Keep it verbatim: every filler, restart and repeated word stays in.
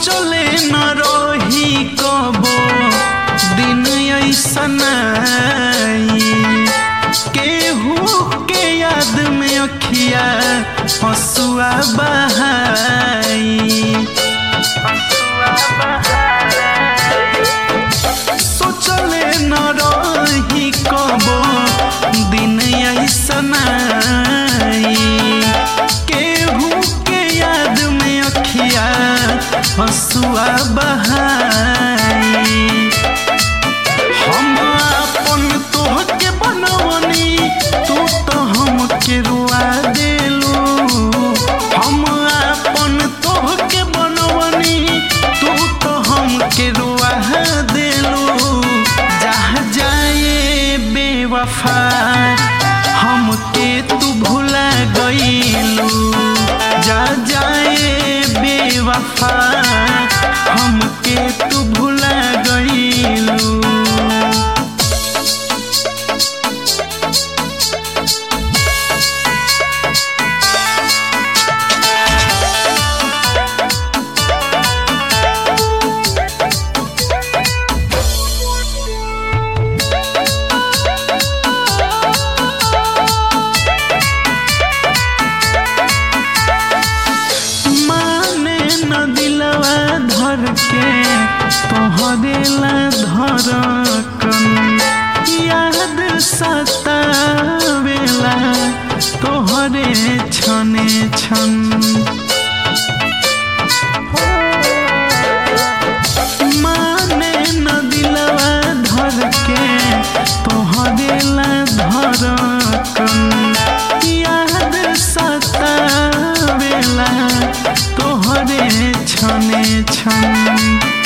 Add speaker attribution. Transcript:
Speaker 1: सोचले न रही कबो दिन ऐसन केहू के याद में अखिया हंसुआ बहाई। सोचले न रही कबो दिन ऐसन केहू के याद में अखिया हंसुआ बहाई। हम अपन तोहके बनवनी तू तो हमके रुआ देलू। हम अपन तोहके बनवनी तू तो हमके रुआ देलू। जहाँ जाए बेवफा हमके तू भुला गईलू। जा जाए बेवफा हमके तू भुला गईलू। धर के तोहरेला धड़कन याद सतावेला तोहरे छने छन। माने न दिलवा धर के तोहरेला धड़कन याद सतावेला तोहरे छने छन।